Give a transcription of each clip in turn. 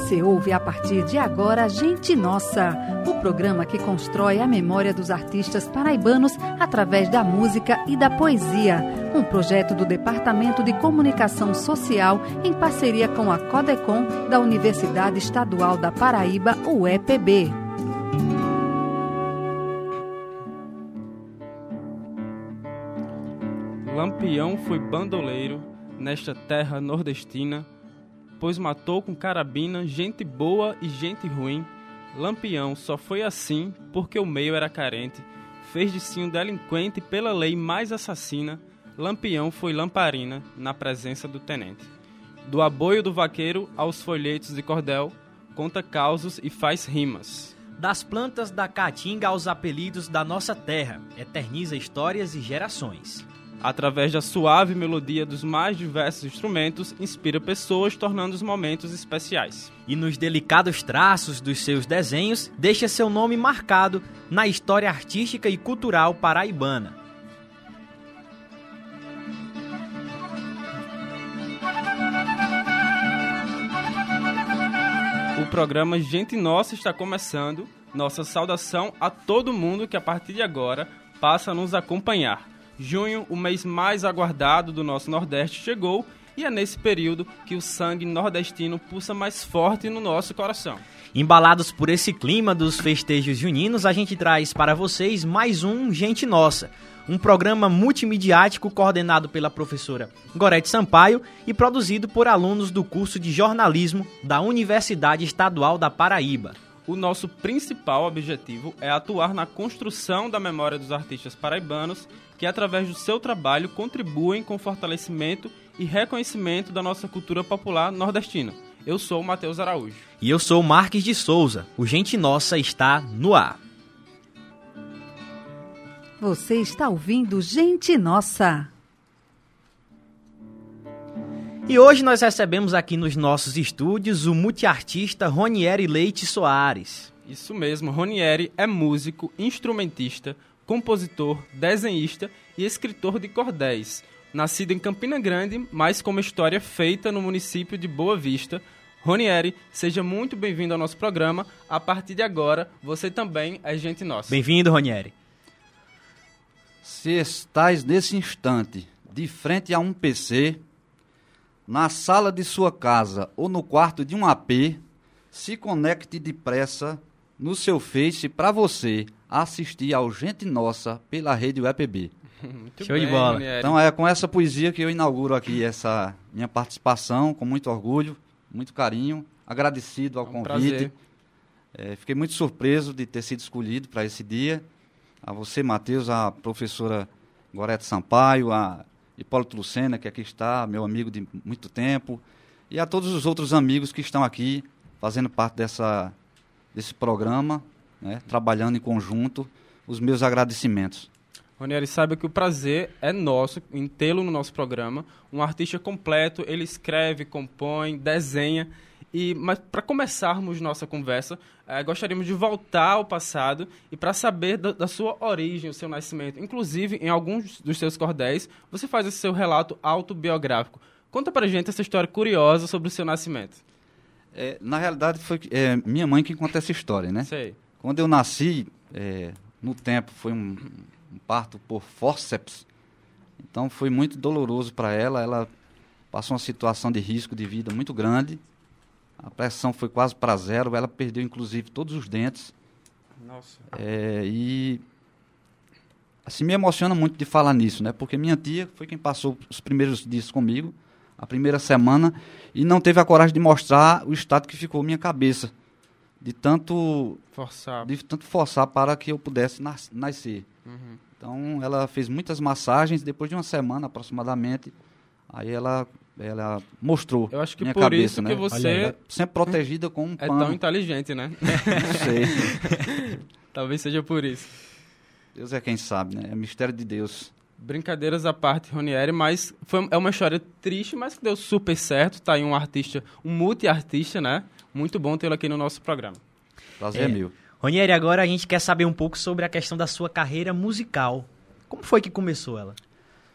Você ouve a partir de agora Gente Nossa, o programa que constrói a memória dos artistas paraibanos através da música e da poesia. Um projeto do Departamento de Comunicação Social em parceria com a Codecom da Universidade Estadual da Paraíba, UEPB. Lampião foi bandoleiro nesta terra nordestina, pois matou com carabina gente boa e gente ruim. Lampião só foi assim porque o meio era carente, fez de si um delinquente pela lei mais assassina. Lampião foi lamparina na presença do tenente. Do aboio do vaqueiro aos folhetos de cordel, conta causos e faz rimas. Das plantas da caatinga aos apelidos da nossa terra, eterniza histórias e gerações. Através da suave melodia dos mais diversos instrumentos, inspira pessoas, tornando os momentos especiais. E nos delicados traços dos seus desenhos, deixa seu nome marcado na história artística e cultural paraibana. O programa Gente Nossa está começando. Nossa saudação a todo mundo que a partir de agora passa a nos acompanhar. Junho, o mês mais aguardado do nosso Nordeste, chegou e é nesse período que o sangue nordestino pulsa mais forte no nosso coração. Embalados por esse clima dos festejos juninos, a gente traz para vocês mais um Gente Nossa, um programa multimediático coordenado pela professora Gorete Sampaio e produzido por alunos do curso de jornalismo da Universidade Estadual da Paraíba. O nosso principal objetivo é atuar na construção da memória dos artistas paraibanos que, através do seu trabalho, contribuem com o fortalecimento e reconhecimento da nossa cultura popular nordestina. Eu sou o Matheus Araújo. E eu sou o Marques de Souza. O Gente Nossa está no ar. Você está ouvindo Gente Nossa. E hoje nós recebemos aqui nos nossos estúdios o multiartista Ronieri Leite Soares. Isso mesmo, Ronieri é músico, instrumentista, compositor, desenhista e escritor de cordéis. Nascido em Campina Grande, mas com uma história feita no município de Boa Vista. Ronieri, seja muito bem-vindo ao nosso programa. A partir de agora, você também é Gente Nossa. Bem-vindo, Ronieri. Se estás nesse instante de frente a um PC, na sala de sua casa ou no quarto de um AP, se conecte depressa no seu Face para você assistir ao Gente Nossa pela rede UEPB. Show de bola. Ronieri. Então é com essa poesia que eu inauguro aqui essa minha participação, com muito orgulho, muito carinho, agradecido ao convite. Fiquei muito surpreso de ter sido escolhido para esse dia. A você, Matheus, a professora Gorete Sampaio, a Hipólito Lucena, que aqui está, meu amigo de muito tempo, e a todos os outros amigos que estão aqui fazendo parte desse programa, né, trabalhando em conjunto, os meus agradecimentos. Ronieri, saiba que o prazer é nosso em tê-lo no nosso programa. Um artista completo, ele escreve, compõe, desenha. Mas para começarmos nossa conversa, gostaríamos de voltar ao passado e para saber da sua origem, o seu nascimento. Inclusive, em alguns dos seus cordéis, você faz esse seu relato autobiográfico. Conta pra gente essa história curiosa sobre o seu nascimento. Na realidade, foi minha mãe que conta essa história, né? Sei. Quando eu nasci, no tempo, foi um parto por fórceps. Então, foi muito doloroso para ela. Ela passou uma situação de risco de vida muito grande. A pressão foi quase para zero. Ela perdeu, inclusive, todos os dentes. Nossa. E assim, me emociona muito de falar nisso, né? Porque minha tia foi quem passou os primeiros dias comigo, a primeira semana, e não teve a coragem de mostrar o estado que ficou minha cabeça, de tanto forçar para que eu pudesse nascer. Uhum. Então, ela fez muitas massagens, depois de uma semana aproximadamente, aí ela mostrou. Eu acho que minha por cabeça, isso né? que você sempre protegida com um é pano. tão inteligente, né? Não sei. Talvez seja por isso. Deus é quem sabe, né? É mistério de Deus. Brincadeiras à parte, Ronieri, mas é uma história triste, mas que deu super certo. Tá aí um artista, um multiartista, né? Muito bom tê-lo aqui no nosso programa. Prazer é meu. Ronieri, agora a gente quer saber um pouco sobre a questão da sua carreira musical. Como foi que começou ela?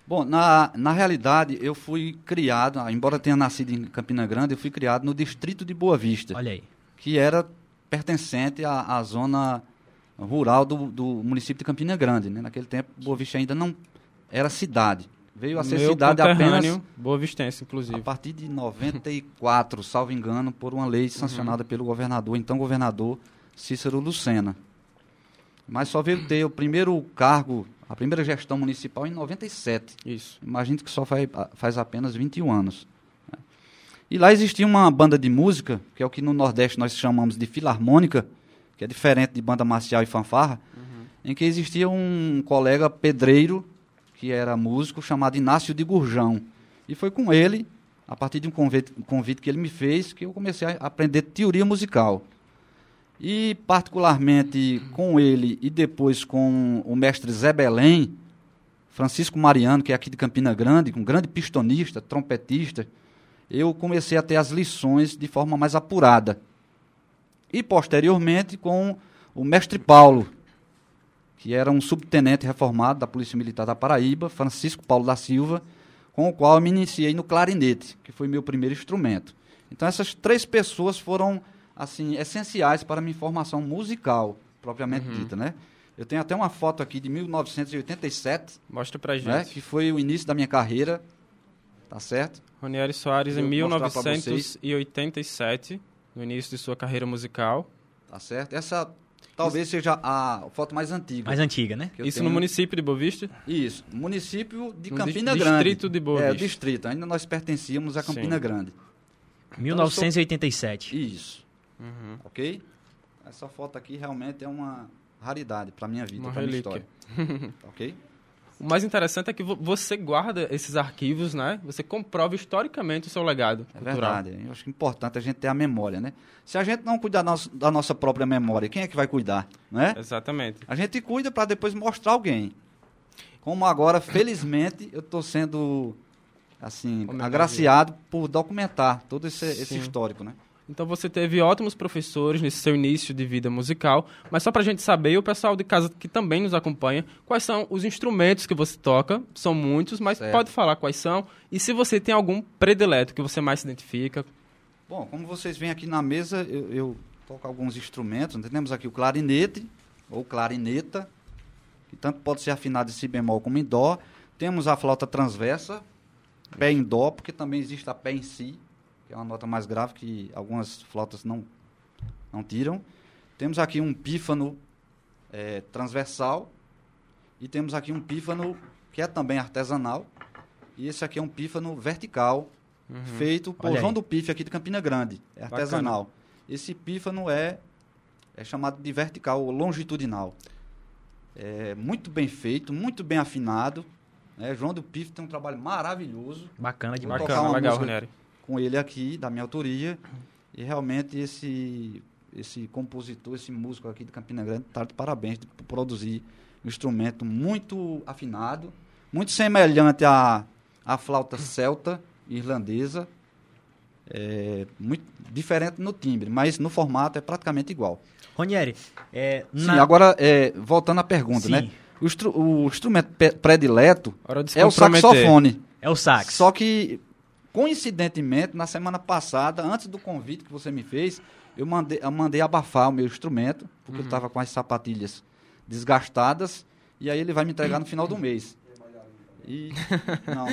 Bom, na realidade, eu fui criado, embora tenha nascido em Campina Grande, eu fui criado no distrito de Boa Vista. Olha aí. Que era pertencente à zona rural do município de Campina Grande, né? Naquele tempo, Boa Vista ainda não era cidade. Veio a ser cidade apenas... Boa Vistense, inclusive. A partir de 94, salvo engano, por uma lei sancionada pelo governador, então governador Cícero Lucena. Mas só veio ter o primeiro cargo, a primeira gestão municipal em 97. Isso. Imagino que só faz apenas 21 anos. E lá existia uma banda de música, que é o que no Nordeste nós chamamos de filarmônica, que é diferente de banda marcial e fanfarra, em que existia um colega pedreiro, que era músico, chamado Inácio de Gurjão. E foi com ele, a partir de um convite que ele me fez, que eu comecei a aprender teoria musical. E, particularmente, com ele e depois com o mestre Zé Belém, Francisco Mariano, que é aqui de Campina Grande, um grande pistonista, trompetista, eu comecei a ter as lições de forma mais apurada. E, posteriormente, com o mestre Paulo, que era um subtenente reformado da Polícia Militar da Paraíba, Francisco Paulo da Silva, com o qual eu me iniciei no clarinete, que foi meu primeiro instrumento. Então, essas 3 pessoas foram, assim, essenciais para a minha formação musical, propriamente dita, né? Eu tenho até uma foto aqui de 1987. Mostra pra gente. Né? Que foi o início da minha carreira, tá certo? Ronieri Soares, em 1987, no início de sua carreira musical. Tá certo? Essa talvez seja a foto mais antiga. Mais antiga, né? Isso tenho... no município de Boa Vista? Isso, município de no Campina Grande. Distrito de Boa Vista. Distrito. Ainda nós pertencíamos a Campina Grande. 1987. Isso. Ok? Essa foto aqui realmente é uma raridade para minha vida, para minha história. Ok? O mais interessante é que você guarda esses arquivos, né? Você comprova historicamente o seu legado cultural. Verdade. Eu acho que é importante a gente ter a memória, né? Se a gente não cuidar da nossa própria memória, quem é que vai cuidar, né? Exatamente. A gente cuida para depois mostrar alguém. Como agora, felizmente, eu estou sendo, assim, agraciado por documentar todo esse histórico, né? Então você teve ótimos professores nesse seu início de vida musical, mas só pra gente saber, e o pessoal de casa que também nos acompanha, quais são os instrumentos que você toca? São muitos, mas pode falar quais são, e se você tem algum predileto que você mais se identifica. Bom, como vocês veem aqui na mesa, eu toco alguns instrumentos. Temos aqui o clarinete, ou clarineta, que tanto pode ser afinado em si bemol como em dó. Temos a flauta transversa, pé em dó, porque também existe a pé em si, que é uma nota mais grave que algumas flautas não tiram. Temos aqui um pífano transversal e temos aqui um pífano que é também artesanal. E esse aqui é um pífano vertical, feito por João do Pife aqui de Campina Grande. É artesanal. Bacana. Esse pífano é chamado de vertical ou longitudinal. É muito bem feito, muito bem afinado. João do Pife tem um trabalho maravilhoso. Bacana demais. Bacana, legal, Ronieri. Com ele aqui, da minha autoria, e realmente esse compositor, esse músico aqui de Campina Grande está de parabéns por produzir um instrumento muito afinado, muito semelhante à flauta celta irlandesa, muito diferente no timbre, mas no formato é praticamente igual. Ronieri, Sim, agora, voltando à pergunta, né? O instrumento predileto é o saxofone. É o sax. Só que, coincidentemente, na semana passada, antes do convite que você me fez, eu mandei abafar o meu instrumento, porque ele estava com as sapatilhas desgastadas, e aí ele vai me entregar no final do mês. Não.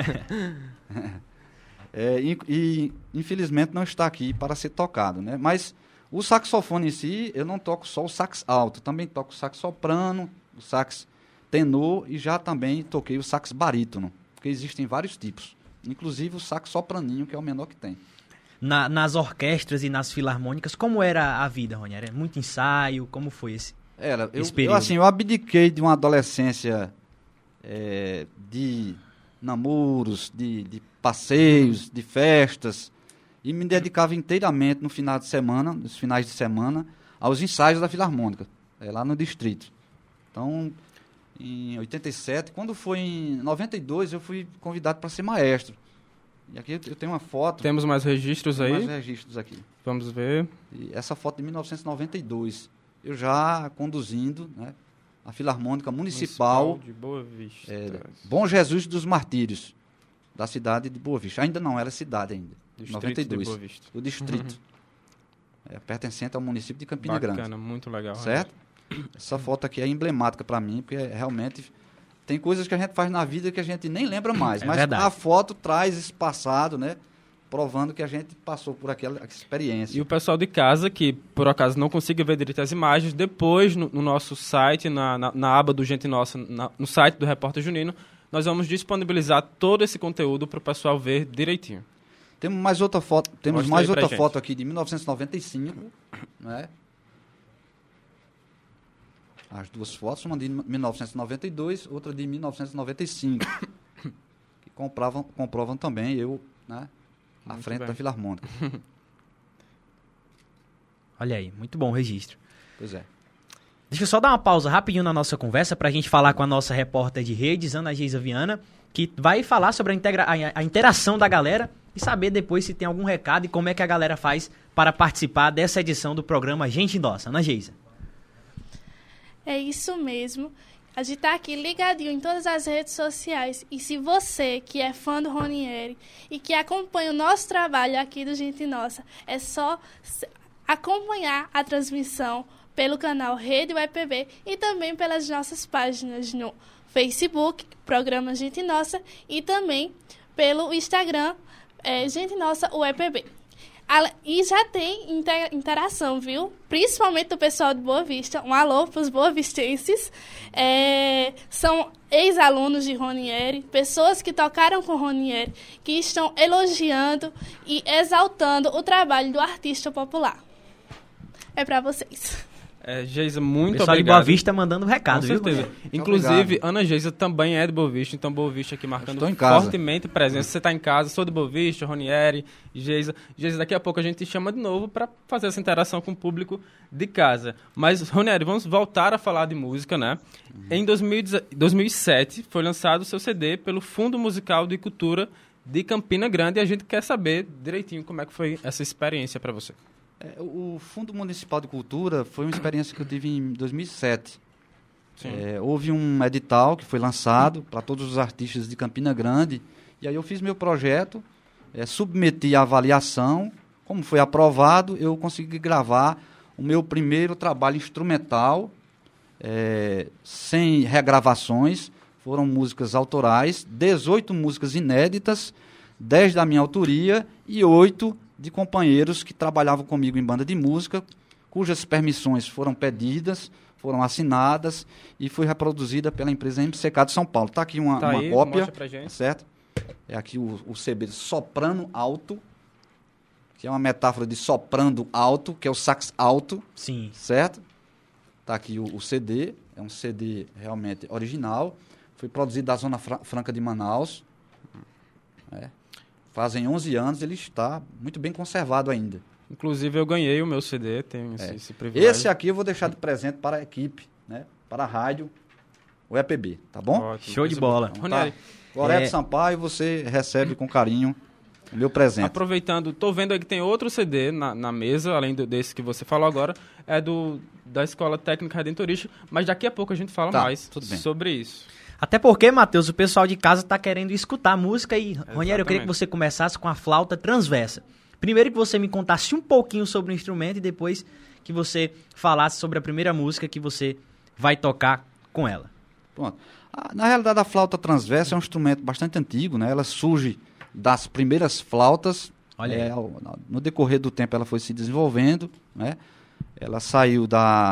E infelizmente não está aqui para ser tocado, né? Mas o saxofone em si, eu não toco só o sax alto, também toco o sax soprano, o sax tenor e já também toquei o sax barítono, porque existem vários tipos. Inclusive o sax sopraninho, que é o menor que tem. Nas orquestras e nas filarmônicas, como era a vida, Ronieri? Muito ensaio? Como foi esse período? Eu abdiquei de uma adolescência de namoros, de passeios, de festas, e me dedicava inteiramente nos finais de semana, aos ensaios da Filarmônica, lá no distrito. Então, em 87, quando foi em 92, eu fui convidado para ser maestro. E aqui eu tenho uma foto. Temos mais registros aí? Mais registros aqui. Vamos ver. E essa foto de 1992, eu já conduzindo, né, a Filarmônica Municipal de Boa Vista. Bom Jesus dos Martírios, da cidade de Boa Vista. Ainda não era cidade ainda. Distrito 92. de Boa Vista. O distrito. Pertencente ao município de Campina Grande. Bacana, muito legal. Certo? Essa foto aqui é emblemática para mim, porque realmente tem coisas que a gente faz na vida que a gente nem lembra mais. Mas verdade. a foto traz esse passado, né? Provando que a gente passou por aquela experiência. E o pessoal de casa, que por acaso não consiga ver direito as imagens, depois no nosso site, na aba do Gente Nossa, no site do Repórter Junino, nós vamos disponibilizar todo esse conteúdo para o pessoal ver direitinho. Temos mais outra foto, Mostra foto aqui de 1995, né? As duas fotos, uma de 1992, outra de 1995, que comprovam também eu, né, à Muito frente bem. da Filarmônica. Olha aí, muito bom o registro. Pois é. Deixa eu só dar uma pausa rapidinho na nossa conversa para a gente falar com a nossa repórter de redes, Ana Geisa Viana, que vai falar sobre a interação da galera e saber depois se tem algum recado e como é que a galera faz para participar dessa edição do programa Gente Nossa. Ana Geisa. É isso mesmo. A gente tá aqui ligadinho em todas as redes sociais. E se você, que é fã do Ronieri e que acompanha o nosso trabalho aqui do Gente Nossa, é só acompanhar a transmissão pelo canal Rede UEPB e também pelas nossas páginas no Facebook, Programa Gente Nossa, e também pelo Instagram, Gente Nossa UEPB. E já tem interação, viu? Principalmente do pessoal de Boa Vista. Um alô para os boavistenses. São ex-alunos de Ronieri, pessoas que tocaram com Ronieri, que estão elogiando e exaltando o trabalho do artista popular. É para vocês. Geisa, muito O pessoal obrigado. de Boa Vista mandando recado, Com viu? certeza. Inclusive, Ana Geisa também é de Boa Vista, então Boa Vista aqui marcando Estou em casa. fortemente presença. Você está em casa, sou de Boa Vista, Ronieri, Geisa. Geisa, daqui a pouco a gente te chama de novo para fazer essa interação com o público de casa. Mas, Ronieri, vamos voltar a falar de música, né? Em 2007 foi lançado o seu CD pelo Fundo Musical de Cultura de Campina Grande e a gente quer saber direitinho como é que foi essa experiência para você. O Fundo Municipal de Cultura foi uma experiência que eu tive em 2007. Houve um edital que foi lançado para todos os artistas de Campina Grande, e aí eu fiz meu projeto, submeti à avaliação, como foi aprovado, eu consegui gravar o meu primeiro trabalho instrumental, sem regravações, foram músicas autorais, 18 músicas inéditas, 10 da minha autoria e 8 de companheiros que trabalhavam comigo em banda de música, cujas permissões foram pedidas, foram assinadas e foi reproduzida pela empresa MCK de São Paulo. Está aqui uma aí, cópia, mostra pra gente. certo? É aqui o CB soprano alto, que é uma metáfora de soprando alto, que é o sax alto, Sim. certo? Está aqui o CD, é um CD realmente original, foi produzido da Zona Franca de Manaus, fazem 11 anos, ele está muito bem conservado ainda. Inclusive, eu ganhei o meu CD, tenho esse privilégio. Esse aqui eu vou deixar de presente para a equipe, né? Para a rádio UEPB, tá bom? Ótimo, Show de coisa bola. boa. Ronieri, Loreto Sampaio, você recebe com carinho o meu presente. aproveitando, tô vendo aí que tem outro CD na mesa, além desse que você falou agora, é da Escola Técnica Redentorista, mas daqui a pouco a gente fala mais tudo bem. sobre isso. Até porque, Matheus, o pessoal de casa tá querendo escutar música e, Ronieri, eu queria que você começasse com a flauta transversa. Primeiro que você me contasse um pouquinho sobre o instrumento e depois que você falasse sobre a primeira música que você vai tocar com ela. Pronto. Na realidade, a flauta transversa é um instrumento bastante antigo, né? Ela surge das primeiras flautas. Olha aí. No decorrer do tempo ela foi se desenvolvendo, né? Ela saiu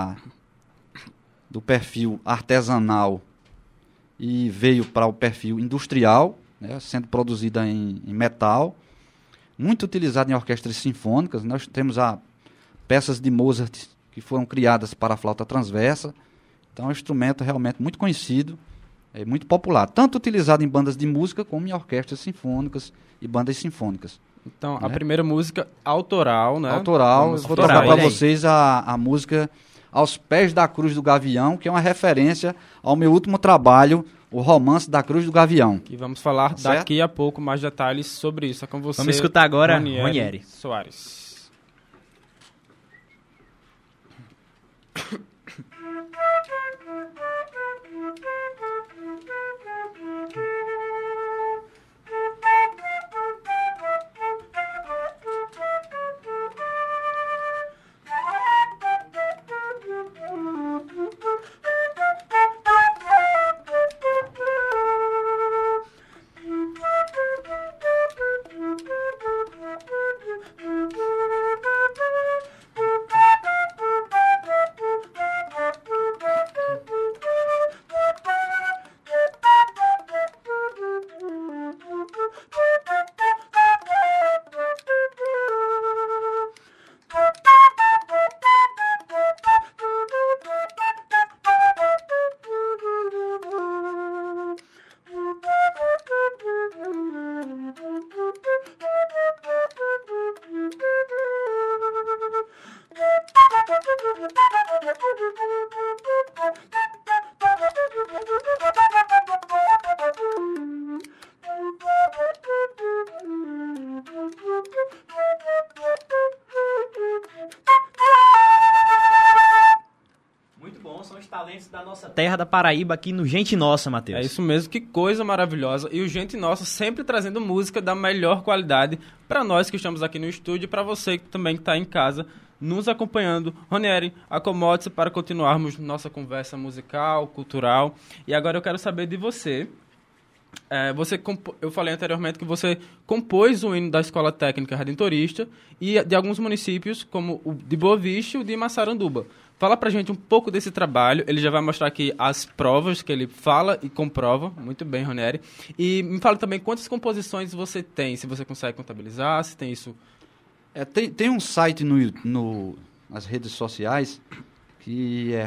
do perfil artesanal e veio para o perfil industrial, né? Sendo produzida em metal, muito utilizada em orquestras sinfônicas. Nós temos peças de Mozart que foram criadas para a flauta transversa. Então é um instrumento realmente muito conhecido, muito popular, tanto utilizado em bandas de música como em orquestras sinfônicas e bandas sinfônicas. Então, a primeira música autoral, né? Autoral, eu vou tocar para vocês a música Aos Pés da Cruz do Gavião, que é uma referência ao meu último trabalho, o Romance da Cruz do Gavião. E vamos falar daqui a pouco mais detalhes sobre isso. É com você. Vamos escutar agora Ronieri Soares. Muito bom, são os talentos da nossa terra da Paraíba aqui no Gente Nossa, Matheus. É isso mesmo, que coisa maravilhosa. E o Gente Nossa sempre trazendo música da melhor qualidade para nós que estamos aqui no estúdio e para você que também está em casa nos acompanhando. Ronieri, acomode-se para continuarmos nossa conversa musical, cultural. E agora eu quero saber de você. Eu falei anteriormente que você compôs o hino da Escola Técnica Redentorista e de alguns municípios, como o de Boa Vista e o de Massaranduba. Fala pra gente um pouco desse trabalho. Ele já vai mostrar aqui as provas que ele fala e comprova. Muito bem, Ronieri. E me fala também quantas composições você tem, se você consegue contabilizar, se tem isso... Tem um site nas redes sociais que é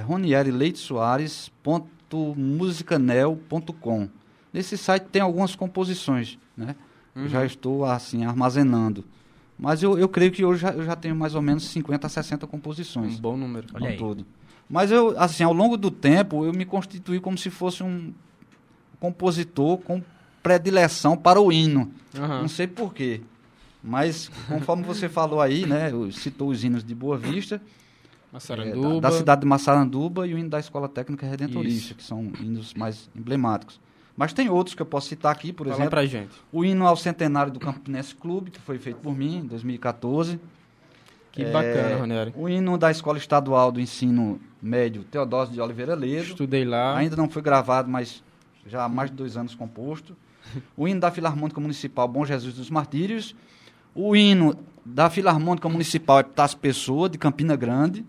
ronierleitesoares.musicanel.com. Nesse site tem algumas composições, né? Eu já estou assim armazenando. Mas eu creio que hoje eu já tenho mais ou menos 50 a 60 composições. Um bom número. Olha aí. Todo. Mas eu, assim, ao longo do tempo, eu me constituí como se fosse um compositor com predileção para o hino. Não sei porquê. Mas, conforme você falou aí, né? Citou os hinos de Boa Vista, Massaranduba. da cidade de Massaranduba e o hino da Escola Técnica Redentorista, que são hinos mais emblemáticos. Mas tem outros que eu posso citar aqui, por exemplo. Pra gente. O hino ao centenário do Campinense Clube, que foi feito por mim em 2014. Que bacana, Ronieri. O hino da Escola Estadual do Ensino Médio Teodósio de Oliveira Ledo. Estudei lá. Ainda não foi gravado, mas já há mais de 2 anos composto. O hino da Filarmônica Municipal Bom Jesus dos Martírios. O hino da Filarmônica Municipal Epitácio Pessoa, de Campina Grande.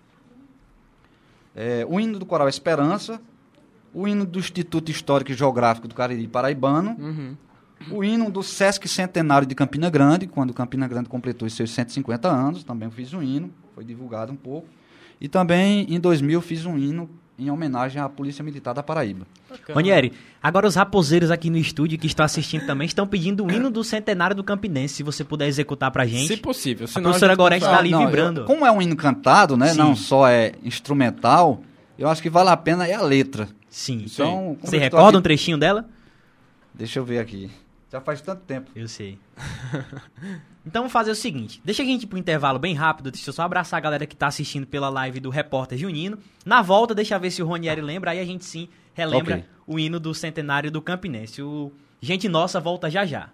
O hino do Coral Esperança. O hino do Instituto Histórico e Geográfico do Cariri Paraibano. O hino do Sesc Centenário de Campina Grande, quando Campina Grande completou os seus 150 anos, também fiz um hino, foi divulgado um pouco. E também, em 2000, fiz um hino em homenagem à Polícia Militar da Paraíba. Ronieri, agora os raposeiros aqui no estúdio que estão assistindo também estão pedindo o hino do Centenário do Campinense, se você puder executar pra gente. Se possível. A professora Gorete está ali vibrando. Como é um hino cantado, né? Sim. Não só é instrumental, eu acho que vale a pena a letra. Sim. Então, Você recorda um trechinho dela? Deixa eu ver aqui. Já faz tanto tempo. Eu sei. Então vamos fazer o seguinte, deixa a gente ir pro intervalo bem rápido, deixa eu só abraçar a galera que tá assistindo pela live do Repórter Junino. Na volta, deixa eu ver se o Ronieri lembra, aí a gente sim relembra o hino do Centenário do Campinense. O Gente Nossa volta já já.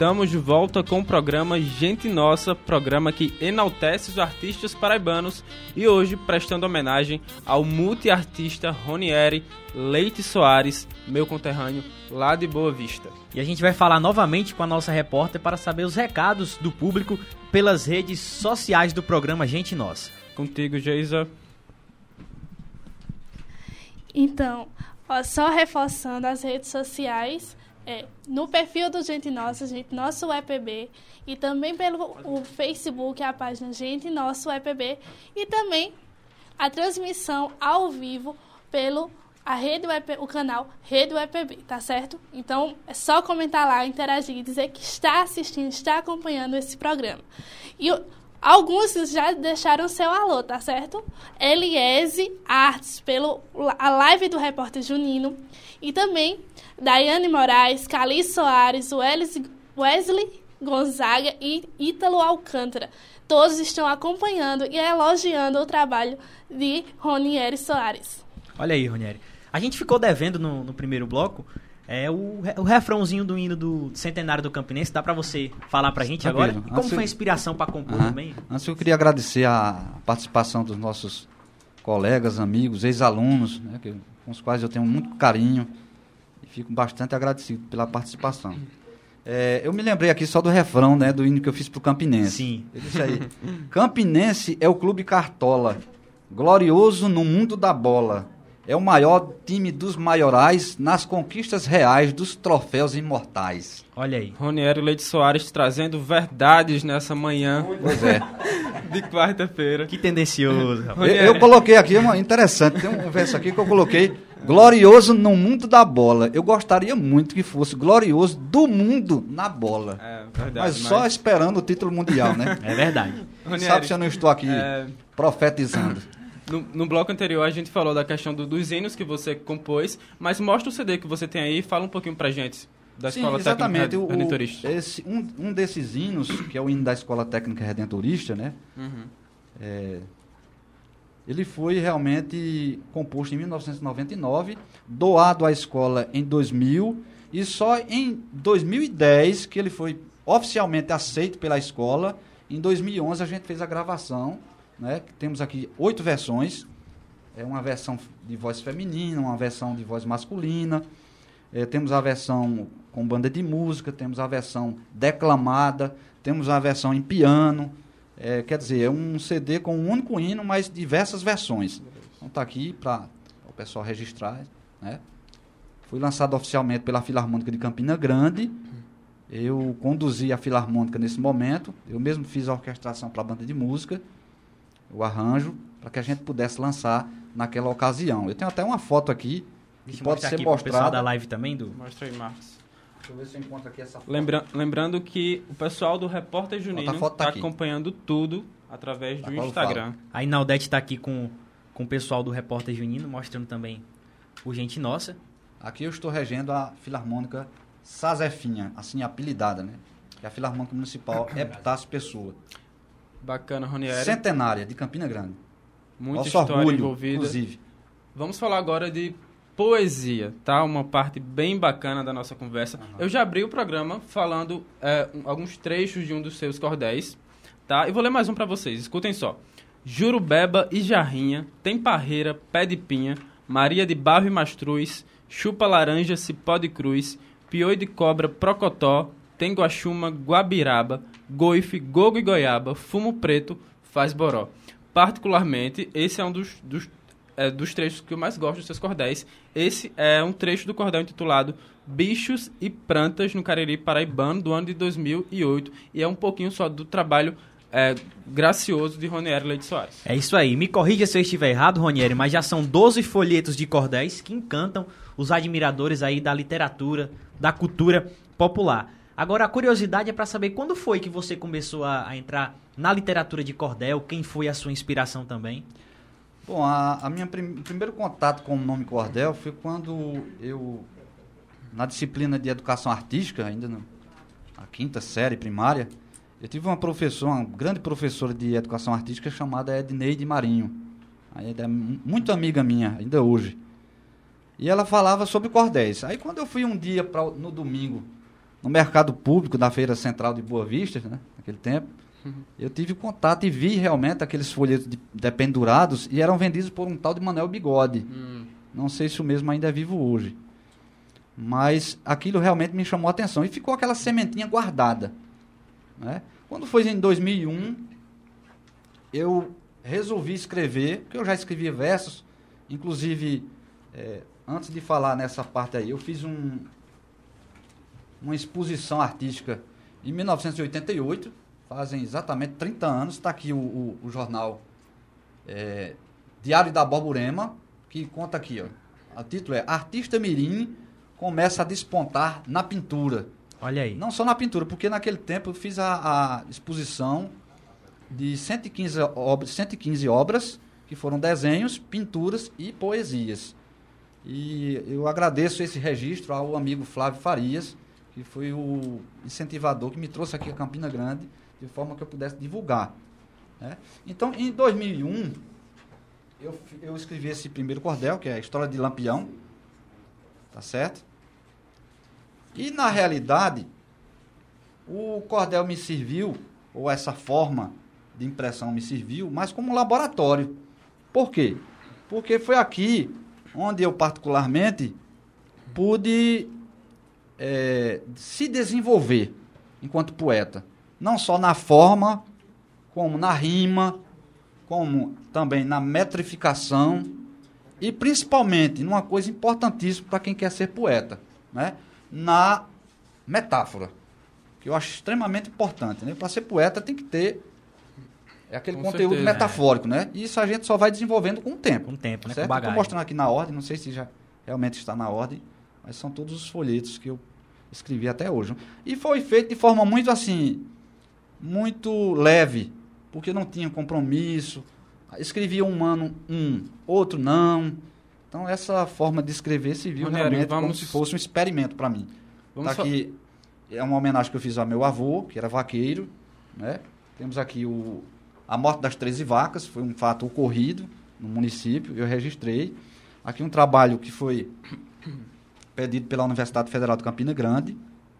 Estamos de volta com o programa Gente Nossa, programa que enaltece os artistas paraibanos e hoje prestando homenagem ao multiartista Ronieri Leite Soares, meu conterrâneo lá de Boa Vista. E a gente vai falar novamente com a nossa repórter para saber os recados do público pelas redes sociais do programa Gente Nossa. Contigo, Geisa. Então, só reforçando as redes sociais, no perfil do Gente Nossa UEPB, e também pelo o Facebook, a página Gente Nossa UEPB, e também a transmissão ao vivo pelo o canal Rede UEPB, tá certo? Então, é só comentar lá, interagir e dizer que está assistindo, está acompanhando esse programa. E alguns já deixaram seu alô, tá certo? Eliese Artes, a live do repórter Junino. E também Daiane Moraes, Calice Soares, Wesley Gonzaga e Ítalo Alcântara. Todos estão acompanhando e elogiando o trabalho de Ronieri Soares. Olha aí, Ronieri. A gente ficou devendo no primeiro bloco o refrãozinho do hino do Centenário do Campinense. Dá pra você falar pra gente agora? E como foi a inspiração pra compor também? Antes eu queria agradecer a participação dos nossos colegas, amigos, ex-alunos, né, com os quais eu tenho muito carinho e fico bastante agradecido pela participação. Eu me lembrei aqui só do refrão, né, do hino que eu fiz pro Campinense. Sim. Ele disse aí: Campinense é o clube cartola, glorioso no mundo da bola. É o maior time dos maiorais nas conquistas reais dos troféus imortais. Olha aí. Ronieri Leite Soares trazendo verdades nessa manhã. Pois é. De quarta-feira. Que tendencioso. Eu coloquei aqui, interessante, tem um verso aqui que eu coloquei: glorioso no mundo da bola. Eu gostaria muito que fosse glorioso do mundo na bola. Verdade. Mas só esperando o título mundial, né? É verdade. Ronieri, Sabe se eu não estou aqui profetizando. No bloco anterior a gente falou da questão dos hinos que você compôs, mas mostra o CD que você tem aí e fala um pouquinho pra gente da Escola Técnica Redentorista. Um desses hinos, que é o hino da Escola Técnica Redentorista, né? Ele foi realmente composto em 1999, doado à escola em 2000, e só em 2010 que ele foi oficialmente aceito pela escola. Em 2011 a gente fez a gravação, né? Temos aqui 8 versões, uma versão de voz feminina, uma versão de voz masculina, temos a versão com banda de música, temos a versão declamada, temos a versão em piano, quer dizer, é um CD com um único hino, mas diversas versões. Então está aqui para o pessoal registrar, né? Foi lançado oficialmente pela Filarmônica de Campina Grande. Eu conduzi a Filarmônica nesse momento, eu mesmo fiz a orquestração para a banda de música, o arranjo, para que a gente pudesse lançar naquela ocasião. Eu tenho até uma foto aqui, que pode ser mostrada. Pessoal da live também, Mostra aí, Marcos. Deixa eu ver se eu encontro aqui essa foto. Lembrando que o pessoal do Repórter Junino está acompanhando tudo através do Instagram. A Inaldete está aqui com o pessoal do Repórter Junino, mostrando também o Gente Nossa. Aqui eu estou regendo a Filarmônica Sazefinha, assim apelidada, né? Que a Filarmônica Municipal Epitácio Pessoa. Bacana, Ronieri. Centenária, de Campina Grande. Muita Nosso história orgulho, envolvida. Inclusive. Vamos falar agora de poesia, tá? Uma parte bem bacana da nossa conversa. Eu já abri o programa falando alguns trechos de um dos seus cordéis, tá? E vou ler mais um para vocês. Escutem só. Jurubeba e Jarrinha, tem parreira, pé de pinha, Maria de Barro e Mastruz, chupa laranja, cipó de cruz, pioi de cobra, procotó, tem guaxuma, guabiraba, goife, gogo e goiaba, fumo preto, faz boró. Particularmente, esse é um dos trechos que eu mais gosto dos seus cordéis. Esse é um trecho do cordel intitulado Bichos e Plantas no Cariri Paraibano, do ano de 2008, e é um pouquinho só do trabalho gracioso de Ronieri Leite Soares. É isso aí. Me corrija se eu estiver errado, Ronieri, mas já são 12 folhetos de cordéis que encantam os admiradores aí da literatura, da cultura popular. Agora, a curiosidade é para saber quando foi que você começou a entrar na literatura de cordel, quem foi a sua inspiração também? Bom, o primeiro contato com o nome cordel foi quando eu, na disciplina de educação artística, ainda na 5ª série primária, eu tive uma professora, uma grande professora de educação artística chamada Edneide Marinho. Ela é muito amiga minha, ainda hoje. E ela falava sobre cordéis. Aí quando eu fui um dia, no domingo, no mercado público da Feira Central de Boa Vista, né, naquele tempo, eu tive contato e vi realmente aqueles folhetos dependurados e eram vendidos por um tal de Manuel Bigode. Não sei se o mesmo ainda é vivo hoje. Mas aquilo realmente me chamou a atenção. E ficou aquela sementinha guardada, né? Quando foi em 2001, eu resolvi escrever, porque eu já escrevia versos, inclusive, antes de falar nessa parte aí, eu fiz uma exposição artística em 1988, fazem exatamente 30 anos, está aqui o jornal Diário da Borborema, que conta aqui, ó, o título é Artista Mirim começa a despontar na pintura. Olha aí. Não só na pintura, porque naquele tempo eu fiz a exposição de 115 obras, que foram desenhos, pinturas e poesias. E eu agradeço esse registro ao amigo Flávio Farias, que foi o incentivador que me trouxe aqui a Campina Grande, de forma que eu pudesse divulgar, né? Então, em 2001, eu escrevi esse primeiro cordel, que é a História de Lampião, tá certo? E, na realidade, o cordel me serviu, ou essa forma de impressão me serviu, mas como um laboratório. Por quê? Porque foi aqui onde eu, particularmente, pude se desenvolver enquanto poeta. Não só na forma, como na rima, como também na metrificação e, principalmente, numa coisa importantíssima para quem quer ser poeta, né? Na metáfora, que eu acho extremamente importante, né? Para ser poeta tem que ter aquele com conteúdo certeza, metafórico, né? E isso a gente só vai desenvolvendo com o tempo. Com o tempo, né? Certo? Com bagagem. Estou mostrando aqui na ordem, não sei se já realmente está na ordem, mas são todos os folhetos que eu escrevi até hoje. E foi feito de forma muito assim, muito leve, porque não tinha compromisso. Escrevia um ano, outro não. Então, essa forma de escrever se viu realmente como se fosse um experimento para mim. Tá aqui, é uma homenagem que eu fiz ao meu avô, que era vaqueiro, né? Temos aqui a morte das 13 vacas, foi um fato ocorrido no município, eu registrei. Aqui um trabalho que foi pedido pela Universidade Federal de Campina Grande,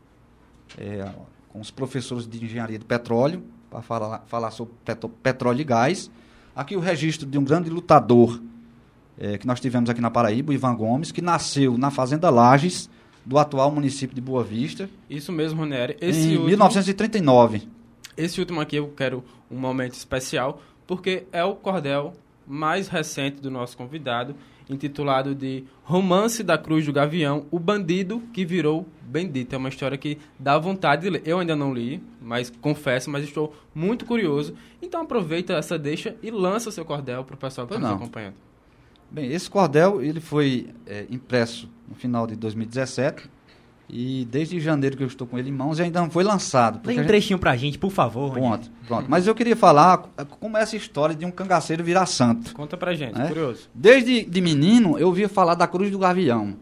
com os professores de engenharia do petróleo, para falar sobre petróleo e gás. Aqui o registro de um grande lutador, que nós tivemos aqui na Paraíba, o Ivan Gomes, que nasceu na Fazenda Lages, do atual município de Boa Vista. Isso mesmo, Ronieri. Em 1939. Esse último aqui eu quero um momento especial, porque é o cordel mais recente do nosso convidado, intitulado de Romance da Cruz do Gavião, o bandido que virou bendito. É uma história que dá vontade de ler. Eu ainda não li, mas confesso, mas estou muito curioso. Então aproveita essa deixa e lança seu cordel para o pessoal que está nos acompanhando. Bem, esse cordel ele foi impresso no final de 2017 e desde janeiro que eu estou com ele em mãos e ainda não foi lançado. Tem um trechinho pra gente, por favor. Pronto. Mas eu queria falar como é essa história de um cangaceiro virar santo. Conta pra gente, curioso. Desde de menino eu ouvia falar da Cruz do Gavião.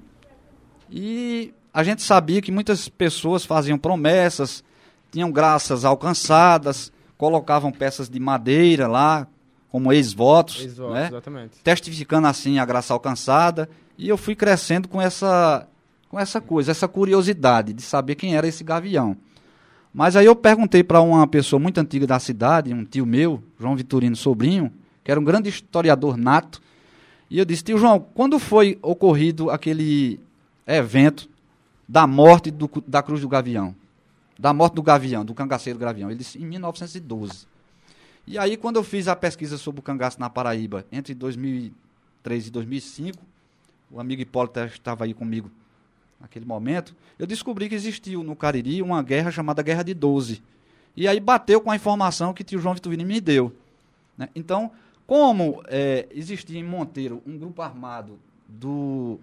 E a gente sabia que muitas pessoas faziam promessas, tinham graças alcançadas, colocavam peças de madeira lá, como ex-votos, né? Exatamente. Testificando assim a graça alcançada. E eu fui crescendo com essa coisa, essa curiosidade de saber quem era esse gavião. Mas aí eu perguntei para uma pessoa muito antiga da cidade, um tio meu, João Vitorino Sobrinho, que era um grande historiador nato, e eu disse: tio João, quando foi ocorrido aquele evento da morte da Cruz do Gavião? Da morte do Gavião, do cangaceiro Gavião? Ele disse: em 1912. E aí, quando eu fiz a pesquisa sobre o cangaço na Paraíba, entre 2003 e 2005, o amigo Hipólito estava aí comigo naquele momento, eu descobri que existiu no Cariri uma guerra chamada Guerra de 12. E aí bateu com a informação que tio João Vitorino me deu, né? Então, como existia em Monteiro um grupo armado do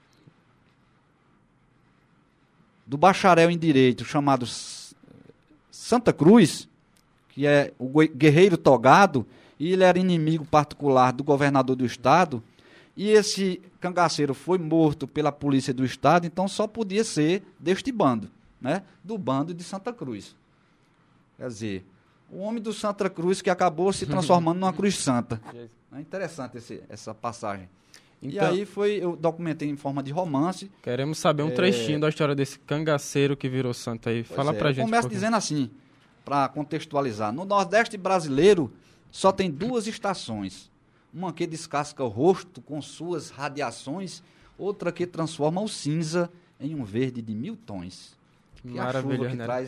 bacharel em Direito chamado Santa Cruz, que é o Guerreiro Togado, e ele era inimigo particular do governador do estado, e esse cangaceiro foi morto pela polícia do estado, então só podia ser deste bando, né? Do bando de Santa Cruz. Quer dizer, o homem do Santa Cruz que acabou se transformando numa cruz santa. É interessante essa passagem. E aí eu documentei em forma de romance. Queremos saber um trechinho da história desse cangaceiro que virou santo aí. Fala pra gente. Começo dizendo assim, para contextualizar. No Nordeste brasileiro só tem 2 estações. Uma que descasca o rosto com suas radiações, outra que transforma o cinza em um verde de 1000 tons. Que é a chuva que traz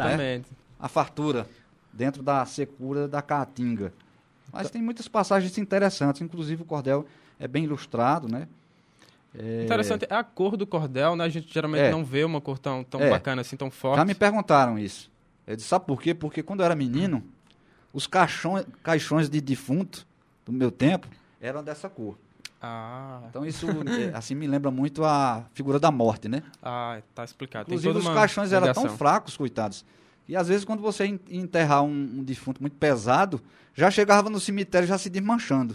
a fartura dentro da secura da caatinga. Mas tem muitas passagens interessantes, inclusive o cordel é bem ilustrado, né? Interessante é a cor do cordel, né? A gente geralmente não vê uma cor tão bacana assim, tão forte. Já me perguntaram isso. Eu disse, sabe por quê? Porque quando eu era menino, os caixões de defunto do meu tempo eram dessa cor. Então isso assim me lembra muito a figura da morte, né? Tá explicado. Inclusive os caixões eram tão fracos, coitados, e às vezes quando você ia enterrar um defunto muito pesado, já chegava no cemitério já se desmanchando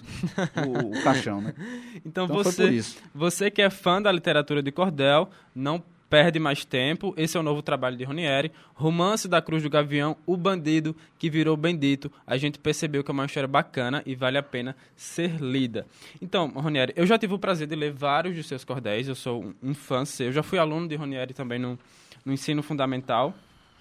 o caixão, né? Então foi por isso. Você que é fã da literatura de cordel, não perde mais tempo. Esse é o novo trabalho de Ronieri, Romance da Cruz do Gavião, O Bandido que Virou Bendito. A gente percebeu que é uma história bacana e vale a pena ser lida. Então, Ronieri, eu já tive o prazer de ler vários de seus cordéis, eu sou um fã seu, eu já fui aluno de Ronieri também no ensino fundamental.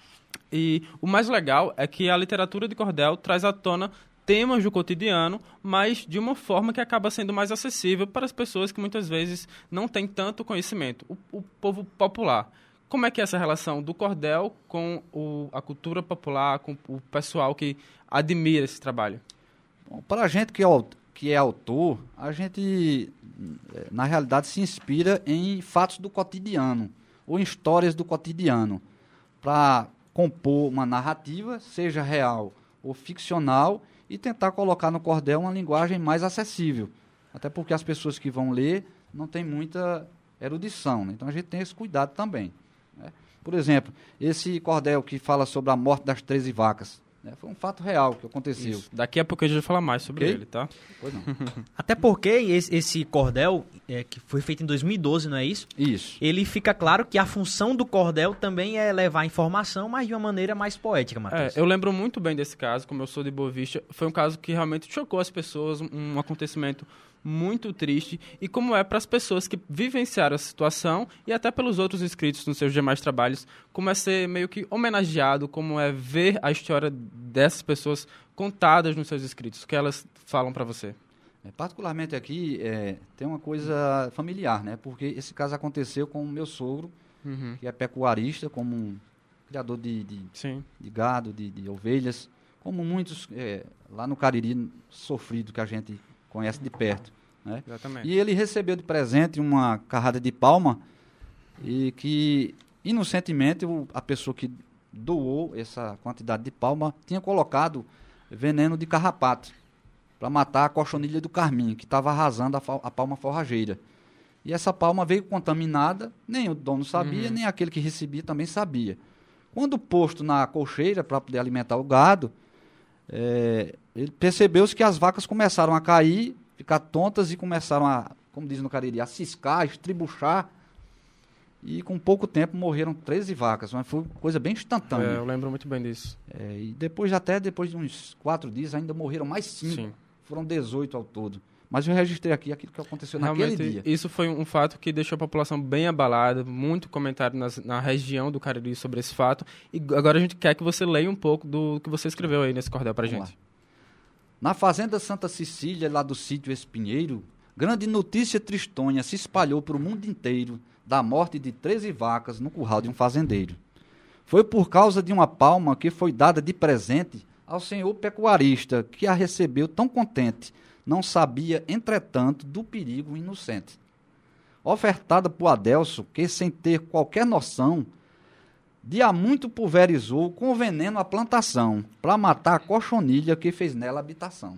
E o mais legal é que a literatura de cordel traz à tona temas do cotidiano, mas de uma forma que acaba sendo mais acessível para as pessoas que muitas vezes não têm tanto conhecimento, o povo popular. Como é que é essa relação do cordel com a cultura popular, com o pessoal que admira esse trabalho? Bom, para a gente que é autor, a gente, na realidade, se inspira em fatos do cotidiano, ou em histórias do cotidiano, para compor uma narrativa, seja real ou ficcional, e tentar colocar no cordel uma linguagem mais acessível. Até porque as pessoas que vão ler não têm muita erudição, né? Então a gente tem esse cuidado também, né? Por exemplo, esse cordel que fala sobre a morte das 13 vacas, né? Foi um fato real que aconteceu. Isso. Daqui a pouco a gente vai falar mais sobre ele, tá? Pois não. Até porque esse cordel, que foi feito em 2012, não é isso? Isso. Ele fica claro que a função do cordel também é levar informação, mas de uma maneira mais poética, Matheus. Eu lembro muito bem desse caso, como eu sou de Boa Vista. Foi um caso que realmente chocou as pessoas, um acontecimento muito triste, e como é para as pessoas que vivenciaram a situação e até pelos outros inscritos nos seus demais trabalhos, como é ser meio que homenageado, como é ver a história dessas pessoas contadas nos seus escritos, o que elas falam para você. Particularmente aqui, tem uma coisa familiar, né? Porque esse caso aconteceu com o meu sogro, que é pecuarista, como um criador de gado, de ovelhas, como muitos lá no Cariri sofrido que a gente conhece de perto, né? Exatamente. E ele recebeu de presente uma carrada de palma e que, inocentemente, a pessoa que doou essa quantidade de palma tinha colocado veneno de carrapato para matar a cochonilha do carmim, que estava arrasando a palma forrageira. E essa palma veio contaminada, nem o dono sabia, nem aquele que recebia também sabia. Quando posto na colcheira para poder alimentar o gado, ele percebeu-se que as vacas começaram a cair, ficar tontas e começaram a, como diz no Cariri, a ciscar, a estribuchar. E com pouco tempo morreram 13 vacas, mas foi coisa bem instantânea. Eu lembro muito bem disso. E depois de uns 4 dias ainda morreram mais 5. Sim. Foram 18 ao todo. Mas eu registrei aqui aquilo que aconteceu naquele dia. Isso foi um fato que deixou a população bem abalada, muito comentário na região do Cariri sobre esse fato. E agora a gente quer que você leia um pouco do que você escreveu aí nesse cordel pra gente. Na fazenda Santa Cecília, lá do sítio Espinheiro, grande notícia tristonha se espalhou para o mundo inteiro da morte de 13 vacas no curral de um fazendeiro. Foi por causa de uma palma que foi dada de presente ao senhor pecuarista, que a recebeu tão contente, não sabia, entretanto, do perigo inocente. Ofertada por Adelso, que sem ter qualquer noção, de há muito pulverizou com veneno a plantação, para matar a cochonilha que fez nela habitação.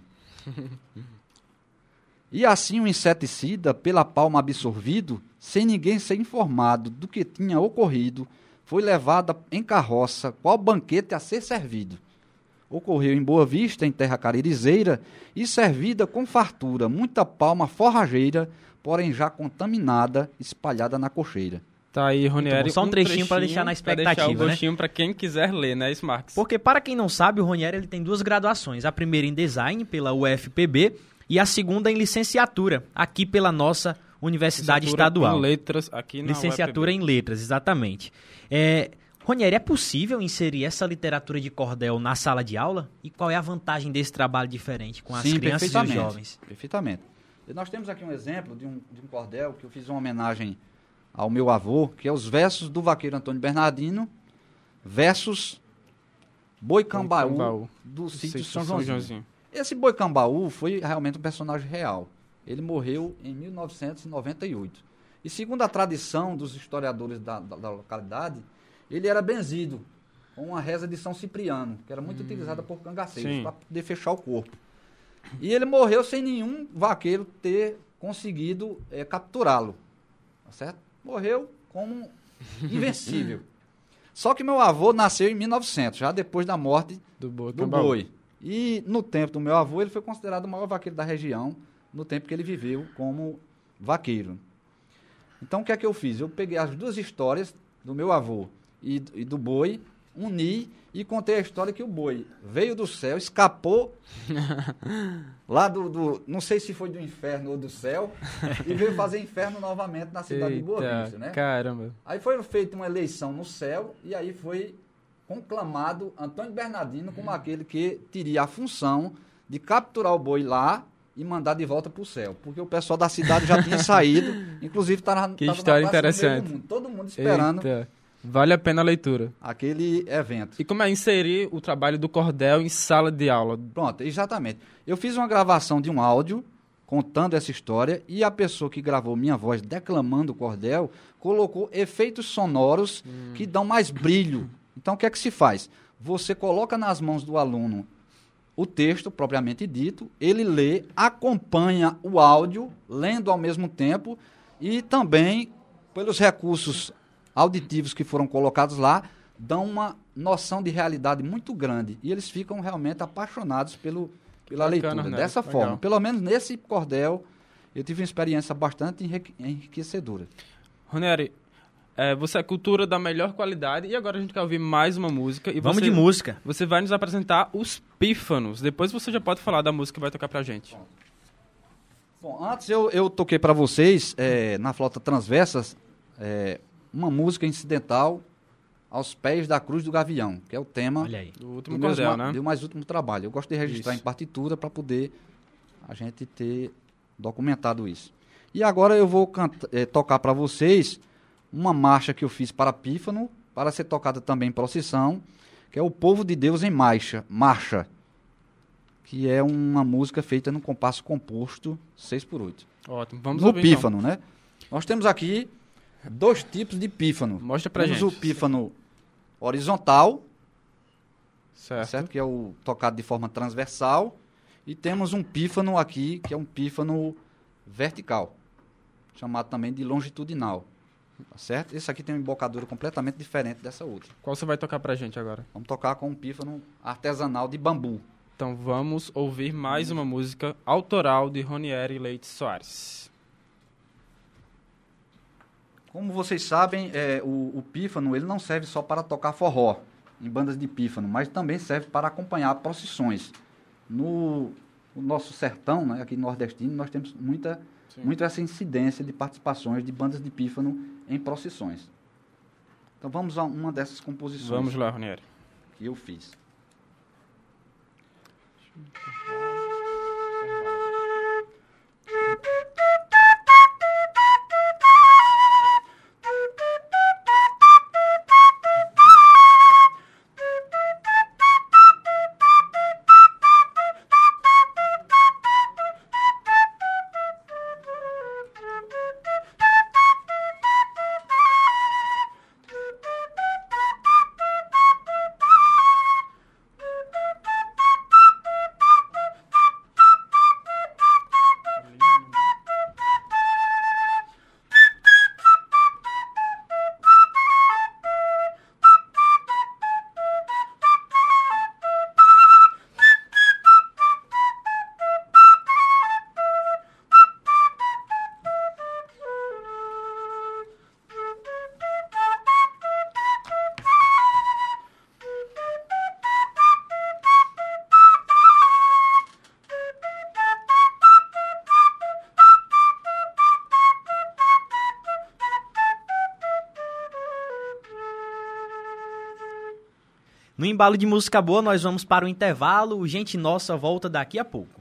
E assim o inseticida, pela palma absorvido, sem ninguém ser informado do que tinha ocorrido, foi levada em carroça, qual banquete a ser servido. Ocorreu em Boa Vista, em terra caririzeira, e servida com fartura, muita palma forrageira, porém já contaminada, espalhada na cocheira. Tá aí, Ronieri. Só um trechinho para deixar na expectativa, pra deixar o gostinho, né? Para quem quiser ler, né, isso, Marcos? Porque, para quem não sabe, o Ronieri ele tem 2 graduações. A primeira em design, pela UFPB, e a segunda em licenciatura, aqui pela nossa Universidade Estadual. Em letras, aqui na Licenciatura UEPB. em letras, exatamente. Ronieri, é possível inserir essa literatura de cordel na sala de aula? E qual é a vantagem desse trabalho diferente com as crianças e os jovens? Perfeitamente. E nós temos aqui um exemplo de um cordel que eu fiz uma homenagem ao meu avô, que é os versos do vaqueiro Antônio Bernardino versus Boi Cambaú do sítio São Joãozinho. Esse Boi Cambaú foi realmente um personagem real. Ele morreu em 1998. E segundo a tradição dos historiadores da localidade, ele era benzido com uma reza de São Cipriano, que era muito utilizada por cangaceiros, para poder fechar o corpo. E ele morreu sem nenhum vaqueiro ter conseguido capturá-lo. Tá certo? Morreu como invencível. Só que meu avô nasceu em 1900, já depois da morte do boi. E no tempo do meu avô, ele foi considerado o maior vaqueiro da região, no tempo que ele viveu como vaqueiro. Então, o que é que eu fiz? Eu peguei as duas histórias do meu avô e do boi, uni e contei a história que o boi veio do céu, escapou lá não sei se foi do inferno ou do céu, e veio fazer inferno novamente na cidade de Boa Vista, né? Caramba. Aí foi feita uma eleição no céu e aí foi conclamado Antônio Bernardino como aquele que teria a função de capturar o boi lá e mandar de volta para o céu, porque o pessoal da cidade já tinha saído, inclusive estava que história interessante. Mundo, todo mundo esperando. Eita. Vale a pena a leitura. Aquele evento. E como é inserir o trabalho do cordel em sala de aula? Pronto, exatamente. Eu fiz uma gravação de um áudio contando essa história e a pessoa que gravou minha voz declamando o cordel colocou efeitos sonoros que dão mais brilho. Então, o que é que se faz? Você coloca nas mãos do aluno o texto propriamente dito, ele lê, acompanha o áudio, lendo ao mesmo tempo e também, pelos recursos auditivos que foram colocados lá, dão uma noção de realidade muito grande e eles ficam realmente apaixonados pela leitura. Né? Dessa forma, pelo menos nesse cordel, eu tive uma experiência bastante enriquecedora. Ronieri, você é cultura da melhor qualidade e agora a gente quer ouvir mais uma música. E Vamos de música. Você vai nos apresentar Os Pífanos. Depois você já pode falar da música que vai tocar pra gente. Bom, antes eu toquei para vocês, na flauta transversa, uma música incidental aos pés da Cruz do Gavião, que é o tema do último cordel, né? Do mais último trabalho. Eu gosto de registrar isso em partitura para poder a gente ter documentado isso. E agora eu vou tocar para vocês uma marcha que eu fiz para Pífano, para ser tocada também em procissão, que é o Povo de Deus em Marcha, que é uma música feita num compasso composto 6/8. Ótimo, vamos no ouvir pífano, então. Né? Nós temos aqui 2 tipos de pífano. Mostra pra gente. Temos o pífano horizontal, certo, que é o tocado de forma transversal, e temos um pífano aqui, que é um pífano vertical, chamado também de longitudinal. Tá certo? Esse aqui tem uma embocadura completamente diferente dessa outra. Qual você vai tocar pra gente agora? Vamos tocar com um pífano artesanal de bambu. Então vamos ouvir mais uma música autoral de Ronieri Leite Soares. Como vocês sabem, o pífano ele não serve só para tocar forró em bandas de pífano, mas também serve para acompanhar procissões. No nosso sertão, né, aqui nordestino, nós temos muito essa incidência de participações de bandas de pífano em procissões. Então vamos a uma dessas composições. Vamos lá, Ronieri. Que eu fiz. No embalo de música boa, nós vamos para o intervalo. O Gente Nossa volta daqui a pouco.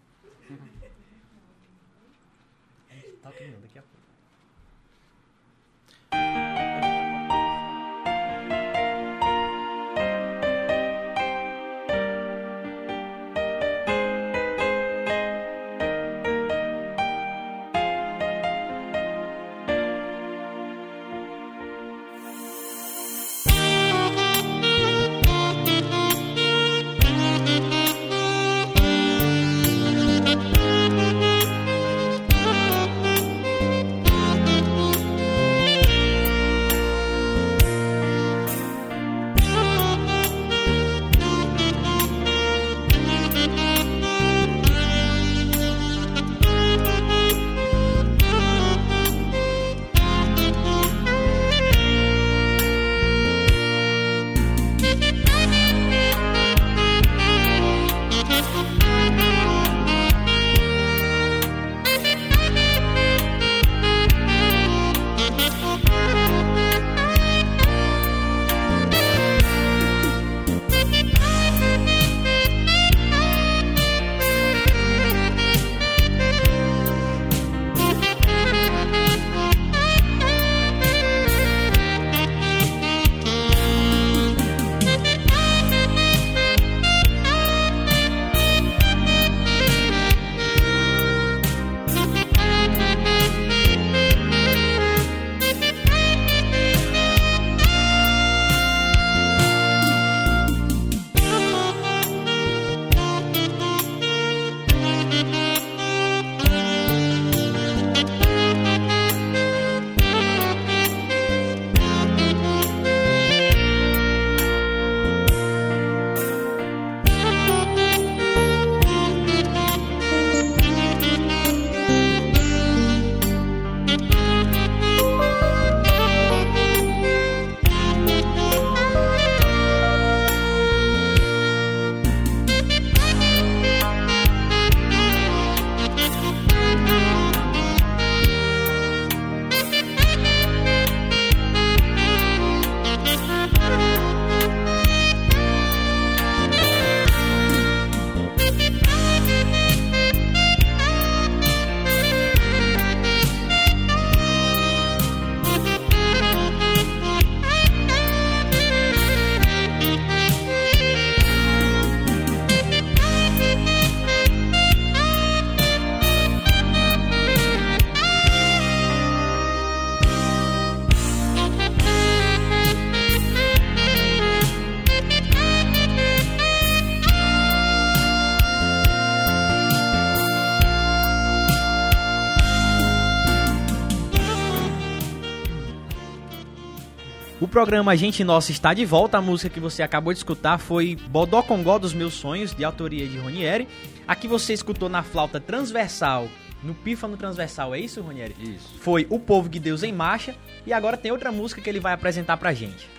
O programa Gente Nossa está de volta. A música que você acabou de escutar foi Bodocongó dos Meus Sonhos, de autoria de Ronieri. Aqui você escutou na flauta transversal, no pífano transversal, é isso, Ronieri? Isso. Foi O Povo de Deus em Marcha. E agora tem outra música que ele vai apresentar pra gente.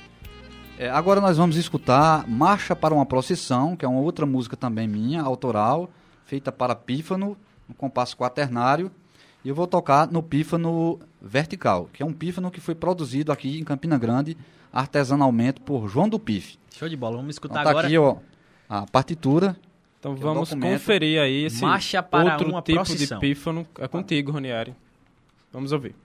Agora nós vamos escutar Marcha para uma Procissão, que é uma outra música também minha, autoral, feita para pífano, no compasso quaternário. E eu vou tocar no pífano vertical, que é um pífano que foi produzido aqui em Campina Grande, artesanalmente, por João do Pife. Show de bola, vamos escutar então, agora. Aqui, ó, a partitura. Então vamos conferir aí esse Marcha para outro uma tipo procissão. de pífano. É contigo, Ronieri. Vamos ouvir.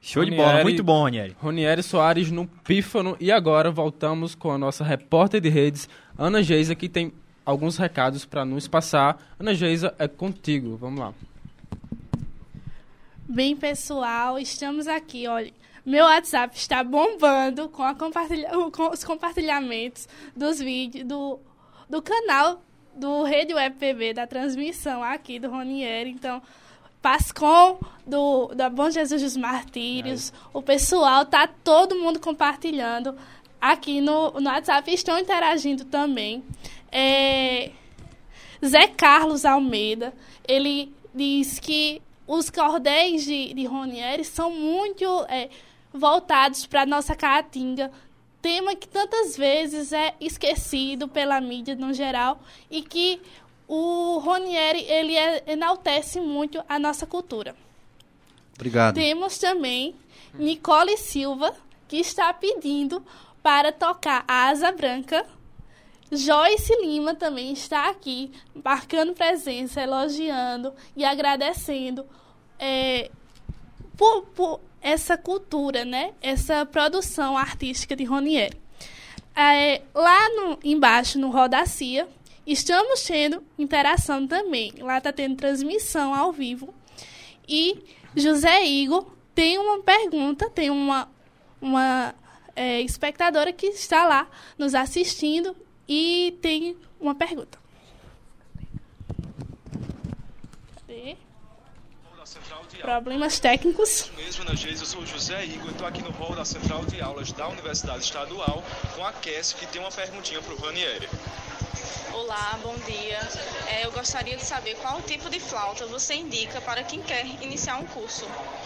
Show de bola, muito bom, Ronieri. Ronieri Soares no pífano. E agora voltamos com a nossa repórter de redes, Ana Geisa, que tem alguns recados para nos passar. Ana Geisa, é contigo, vamos lá. Bem, pessoal, estamos aqui, olha. Meu WhatsApp está bombando com os compartilhamentos dos vídeos do canal do Rede Web PB, da transmissão aqui do Ronieri. Então, Pascom, da Bom Jesus dos Martírios, o pessoal, tá todo mundo compartilhando aqui no WhatsApp, estão interagindo também. Zé Carlos Almeida, ele diz que os cordéis de Ronieri são muito voltados para a nossa caatinga, tema que tantas vezes é esquecido pela mídia no geral e que o Ronieri, ele enaltece muito a nossa cultura. Obrigado. Temos também Nicole Silva, que está pedindo para tocar a Asa Branca. Joyce Lima também está aqui, marcando presença, elogiando e agradecendo por essa cultura, né? Essa produção artística de Ronieri. Lá embaixo, no Rodacia, estamos tendo interação também. Lá está tendo transmissão ao vivo. E José Igor tem uma pergunta, tem uma espectadora que está lá nos assistindo e tem uma pergunta. Cadê? Problemas técnicos. Mesmo, Ana Geisa, eu sou o José Igor, estou aqui no hall da Central de Aulas da Universidade Estadual com a Cassie, que tem uma perguntinha para o Ronieri. Olá, bom dia. Eu gostaria de saber qual tipo de flauta você indica para quem quer iniciar um curso.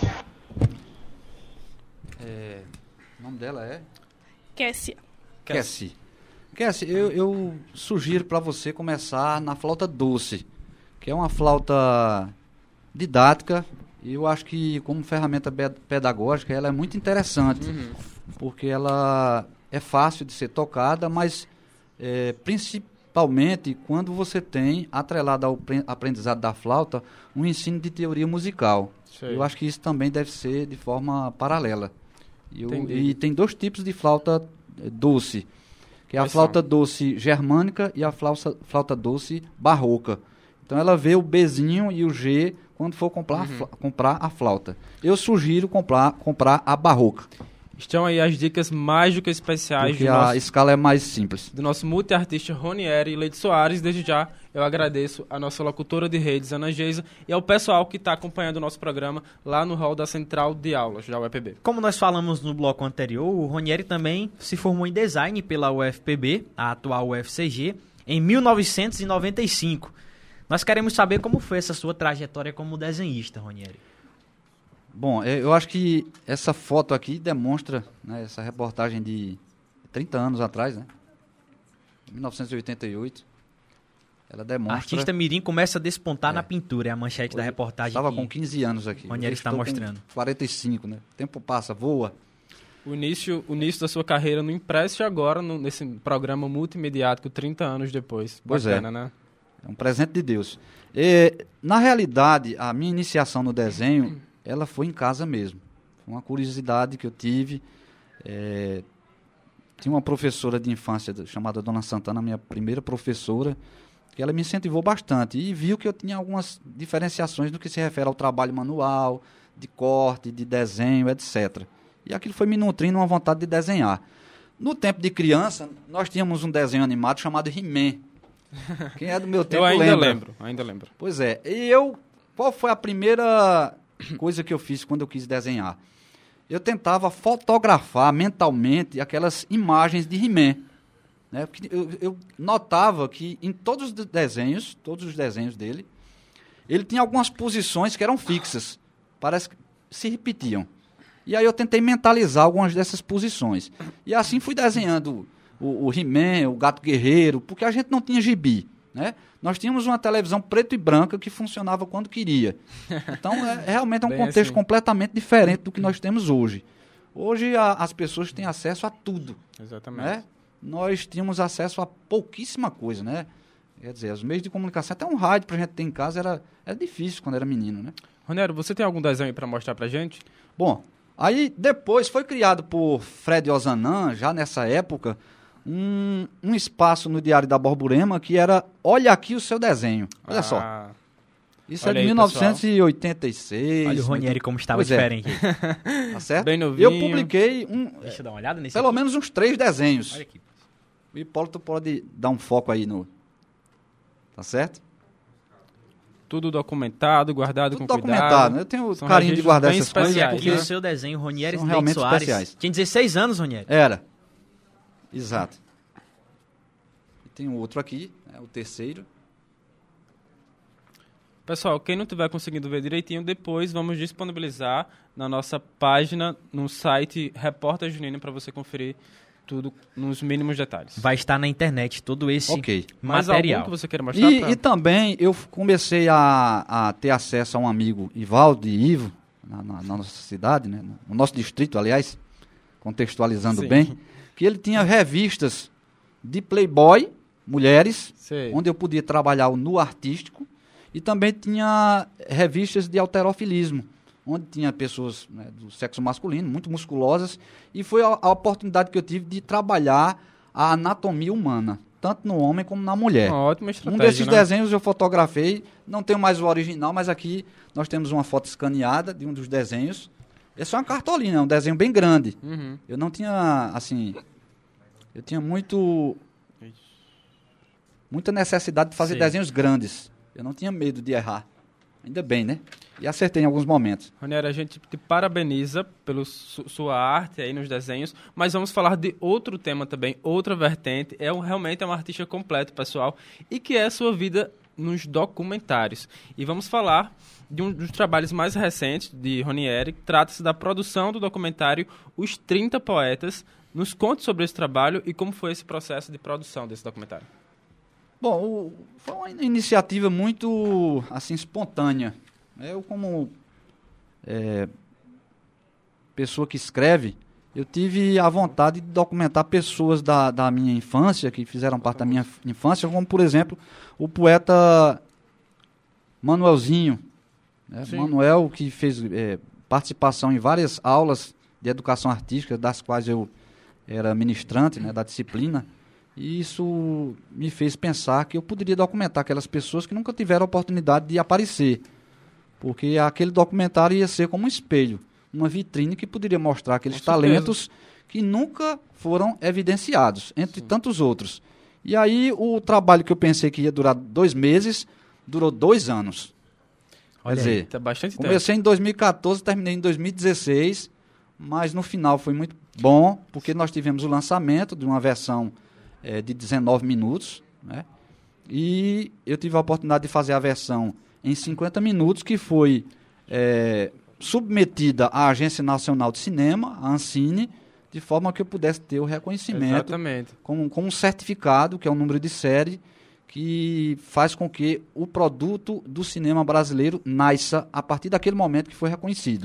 O nome dela é? Cassie. Cassie, eu sugiro para você começar na flauta doce, que é uma flauta didática, e eu acho que como ferramenta pedagógica ela é muito interessante, porque ela é fácil de ser tocada, mas principalmente quando você tem, atrelado ao aprendizado da flauta, um ensino de teoria musical. Sei. Eu acho que isso também deve ser de forma paralela. E tem dois tipos de flauta doce, que é a flauta doce germânica e a flauta doce barroca. Então ela vê o Bzinho e o G quando for comprar a flauta. Eu sugiro comprar a barroca. Estão aí as dicas mais do que especiais. Porque a escala é mais simples. Do nosso multiartista Ronieri Leite Soares. Desde já eu agradeço a nossa locutora de redes, Ana Geisa, e ao pessoal que está acompanhando o nosso programa lá no hall da Central de Aulas da UFPB. Como nós falamos no bloco anterior, o Ronieri também se formou em design pela UFPB, a atual UFCG, em 1995. Nós queremos saber como foi essa sua trajetória como desenhista, Ronieri. Bom, eu acho que essa foto aqui demonstra, né, essa reportagem de 30 anos atrás, né? 1988. Ela demonstra... Artista mirim começa a despontar na pintura, é a manchete da reportagem. Estava com 15 anos aqui. Ronieri está mostrando. 45, né? O tempo passa, voa. O início da sua carreira no Impresso e agora nesse programa multimediático 30 anos depois. Pois bacana, né? É um presente de Deus. Na realidade, a minha iniciação no desenho, ela foi em casa mesmo. Foi uma curiosidade que eu tive. Tinha uma professora de infância chamada Dona Santana, minha primeira professora, que ela me incentivou bastante e viu que eu tinha algumas diferenciações no que se refere ao trabalho manual, de corte, de desenho, etc. E aquilo foi me nutrindo uma vontade de desenhar. No tempo de criança, nós tínhamos um desenho animado chamado He-Man. Quem é do meu tempo lembra. Ainda lembro. Pois é. Qual foi a primeira coisa que eu fiz quando eu quis desenhar? Eu tentava fotografar mentalmente aquelas imagens de He-Man. Né? Porque eu notava que em todos os desenhos dele, ele tinha algumas posições que eram fixas. Parece que se repetiam. E aí eu tentei mentalizar algumas dessas posições. E assim fui desenhando o He-Man, o Gato Guerreiro, porque a gente não tinha gibi, né? Nós tínhamos uma televisão preto e branca que funcionava quando queria. Então, realmente é um contexto assim, completamente diferente do que nós temos hoje. Hoje as pessoas têm acesso a tudo. Exatamente. Né? Nós tínhamos acesso a pouquíssima coisa, né? Quer dizer, os meios de comunicação, até um rádio pra gente ter em casa era difícil quando era menino, né? Ronieri, você tem algum desenho para mostrar pra gente? Bom, Aí depois foi criado por Fred Ozanam, já nessa época, um espaço no Diário da Borborema que era Olha Aqui o Seu Desenho. Olha só. Isso é de 1986. Olha o Ronieri como estava diferente. Tá certo? Bem novinho. Eu publiquei Deixa eu dar uma olhada nesse pelo aqui. menos uns 3 desenhos. Olha aqui. O Hipólito pode dar um foco aí no... Tá certo? Tudo documentado, guardado Tudo com documentado. cuidado. Eu tenho São carinho de guardar registros essas bem coisas especiais, Porque porque o seu desenho, Ronieri são Leite realmente Soares, especiais. tinha 16 anos, Ronieri. Era. Exato. E tem um outro aqui, o terceiro. Pessoal, quem não estiver conseguindo ver direitinho, depois vamos disponibilizar na nossa página, no site Repórter Junino, para você conferir tudo nos mínimos detalhes. Vai estar na internet todo esse Mais material. algum que você queira mostrar? E também eu comecei a ter acesso a um amigo, Ivaldo e Ivo, na nossa cidade, né? No nosso distrito, aliás, contextualizando Sim. bem, que ele tinha revistas de Playboy, mulheres, Sei. onde eu podia trabalhar no artístico, e também tinha revistas de halterofilismo, onde tinha pessoas, né, do sexo masculino, muito musculosas, e foi a oportunidade que eu tive de trabalhar a anatomia humana, tanto no homem como na mulher. Uma ótima estratégia, Um desses né? desenhos eu fotografei, não tenho mais o original, mas aqui nós temos uma foto escaneada de um dos desenhos. Esse é uma cartolina, é um desenho bem grande. Uhum. Eu não tinha, assim, eu tinha muita necessidade de fazer Sim. desenhos grandes. Eu não tinha medo de errar. Ainda bem, né? E acertei em alguns momentos. Ronieri, a gente te parabeniza pela sua arte aí nos desenhos, mas vamos falar de outro tema também, outra vertente. Realmente é um artista completo, pessoal, e que é a sua vida nos documentários. E vamos falar de um dos trabalhos mais recentes de Ronieri, que trata-se da produção do documentário Os 30 Poetas. Nos conte sobre esse trabalho e como foi esse processo de produção desse documentário. Bom, foi uma iniciativa muito, assim, espontânea. Eu, como pessoa que escreve, eu tive a vontade de documentar pessoas da minha infância, que fizeram parte da minha infância, como, por exemplo, o poeta Manuelzinho. Né? Manuel, que fez participação em várias aulas de educação artística, das quais eu era ministrante, né, da disciplina. E isso me fez pensar que eu poderia documentar aquelas pessoas que nunca tiveram a oportunidade de aparecer. Porque aquele documentário ia ser como um espelho, uma vitrine que poderia mostrar aqueles talentos que nunca foram evidenciados, entre tantos outros. E aí o trabalho que eu pensei que ia durar 2 meses, durou 2 anos. Olha Quer dizer, Tá bastante tempo. comecei em 2014, terminei em 2016, mas no final foi muito bom, porque nós tivemos o lançamento de uma versão de 19 minutos, né? E eu tive a oportunidade de fazer a versão em 50 minutos, que foi submetida à Agência Nacional de Cinema, a Ancine, de forma que eu pudesse ter o reconhecimento Exatamente. com um certificado, que é o número de série, que faz com que o produto do cinema brasileiro nasça a partir daquele momento que foi reconhecido.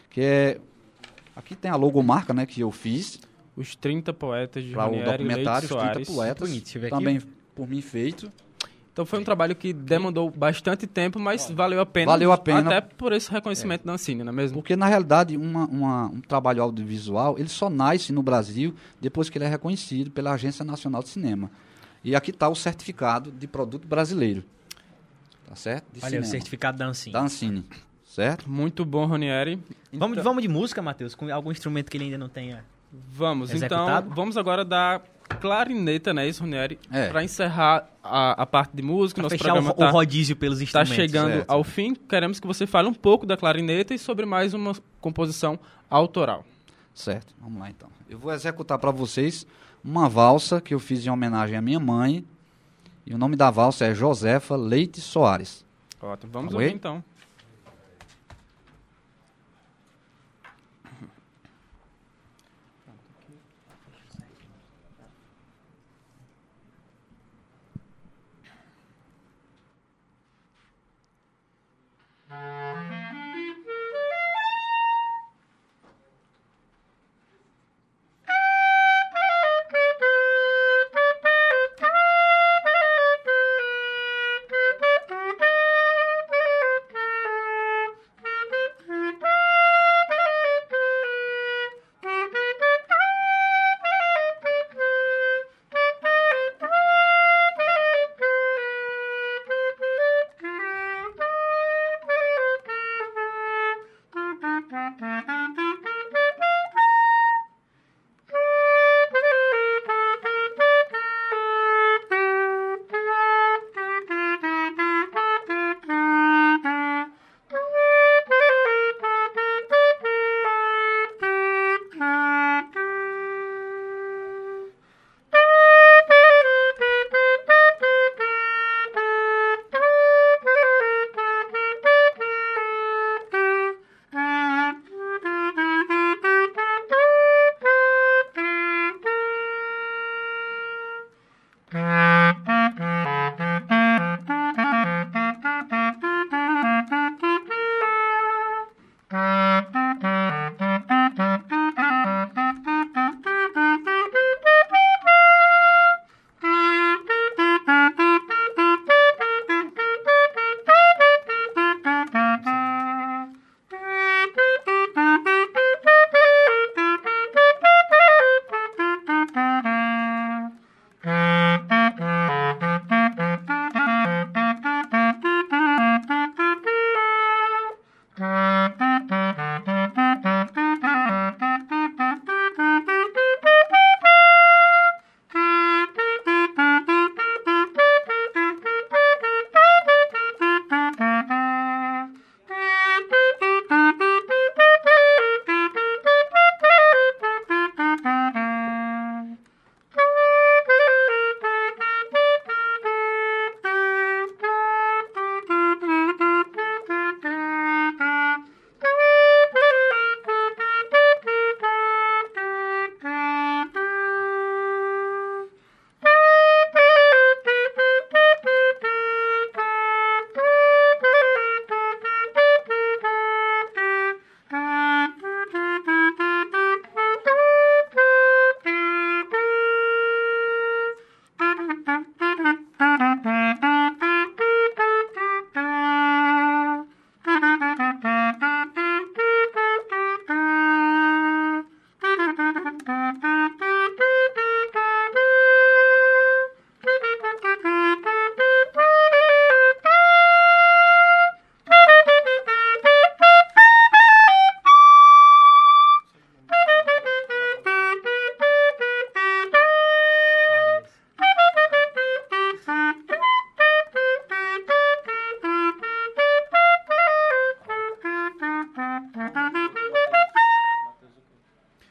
Aqui tem a logomarca, né, que eu fiz, Os 30 Poetas de para o Ronieri Leite documentário, os 30 Soares. poetas, Bonito, deixa eu ver aqui. também por mim feito. Então foi um trabalho que demandou bastante tempo, mas valeu a pena. Valeu a pena. Até por esse reconhecimento da Ancine, não é mesmo? Porque, na realidade, um trabalho audiovisual, ele só nasce no Brasil depois que ele é reconhecido pela Agência Nacional de Cinema. E aqui está o certificado de produto brasileiro. Tá certo? De Olha, cinema. o certificado da Ancine. Da Ancine, certo? Muito bom, Ronieri. Vamos de música, Matheus, com algum instrumento que ele ainda não tenha. Vamos, Executado? então, vamos agora dar clarineta, né, isso, Ronieri? É. Para encerrar a parte de música, Pra nosso fechar programa o rodízio pelos tá instrumentos. chegando certo. ao fim. Queremos que você fale um pouco da clarineta e sobre mais uma composição autoral. Certo, vamos lá então. Eu vou executar para vocês uma valsa que eu fiz em homenagem à minha mãe. E o nome da valsa é Josefa Leite Soares. Ótimo, vamos Oi? ouvir então.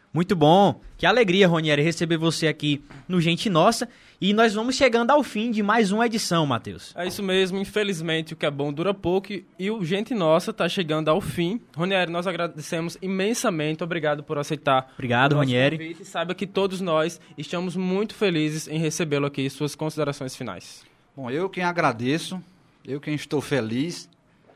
Muito bom. Que alegria, Ronieri, receber você aqui no Gente Nossa. E nós vamos chegando ao fim de mais uma edição, Matheus. É isso mesmo. Infelizmente, o que é bom dura pouco e o Gente Nossa está chegando ao fim. Ronieri, nós agradecemos imensamente. Obrigado por aceitar. Obrigado, Ronieri. Convite. Saiba que todos nós estamos muito felizes em recebê-lo aqui. Suas considerações finais. Bom, eu quem agradeço, eu quem estou feliz.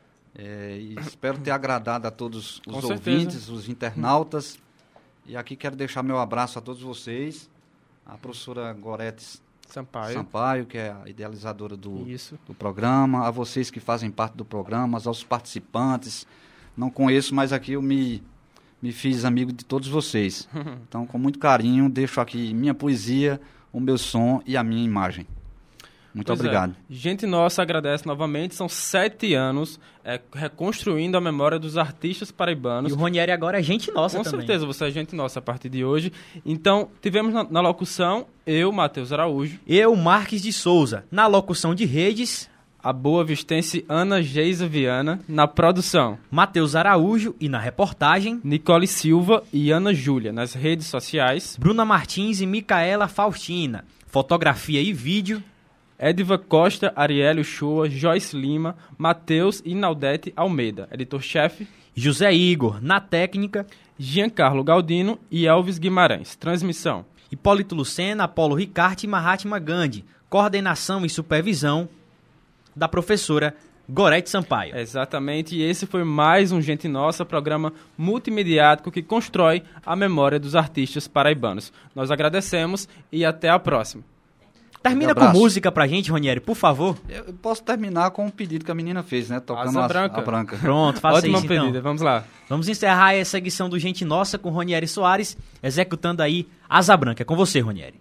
E espero ter agradado a todos os ouvintes, os internautas. E aqui quero deixar meu abraço a todos vocês, a professora Gorete Sampaio, que é a idealizadora do programa, a vocês que fazem parte do programa, aos participantes. Não conheço, mas aqui eu me fiz amigo de todos vocês. Então, com muito carinho, deixo aqui minha poesia, o meu som e a minha imagem. Muito obrigado. Gente Nossa agradece novamente, são 7 anos reconstruindo a memória dos artistas paraibanos. E o Ronieri agora é Gente Nossa também. Com certeza, você é Gente Nossa a partir de hoje. Então, tivemos na locução, eu, Matheus Araújo. Eu, Marques de Souza. Na locução de redes, a boa vistense Ana Geisa Viana. Na produção, Matheus Araújo. E na reportagem, Nicole Silva e Ana Júlia. Nas redes sociais, Bruna Martins e Micaela Faustina. Fotografia e vídeo, Ediva Costa, Ariélio Shoa, Joyce Lima, Matheus e Naldete Almeida. Editor-chefe, José Igor. Na técnica, Giancarlo Galdino e Elvis Guimarães. Transmissão, Hipólito Lucena, Apolo Ricarte e Mahatma Gandhi. Coordenação e supervisão da professora Gorete Sampaio. Exatamente, e esse foi mais um Gente Nossa, programa multimediático que constrói a memória dos artistas paraibanos. Nós agradecemos e até a próxima. Termina com música pra gente, Ronieri, por favor. Eu posso terminar com um pedido que a menina fez, né? Tocando a branca. Pronto, faça Ótima isso então. pedida, vamos lá. Vamos encerrar essa edição do Gente Nossa com Ronieri Soares, executando aí Asa Branca. É com você, Ronieri.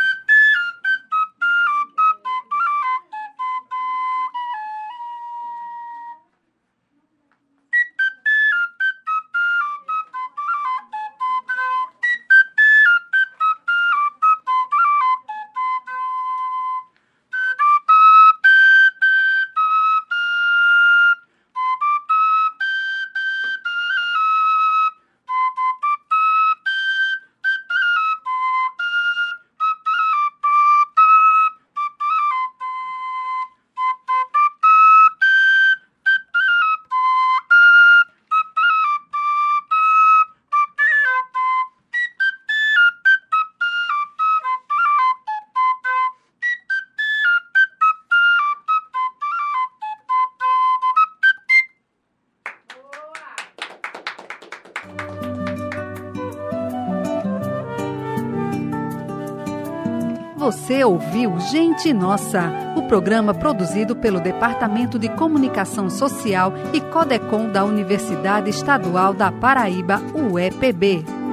Você ouviu Gente Nossa, o programa produzido pelo Departamento de Comunicação Social e Codecom da Universidade Estadual da Paraíba, UEPB.